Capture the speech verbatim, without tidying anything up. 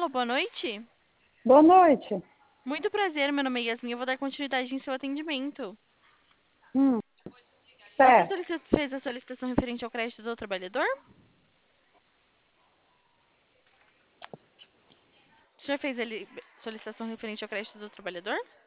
Alô, boa noite. Boa noite. Muito prazer, meu nome é Yasmin. Eu vou dar continuidade em seu atendimento. Hum, Você certo. solici- fez a solicitação referente ao crédito do trabalhador? Você já fez a li- solicitação referente ao crédito do trabalhador?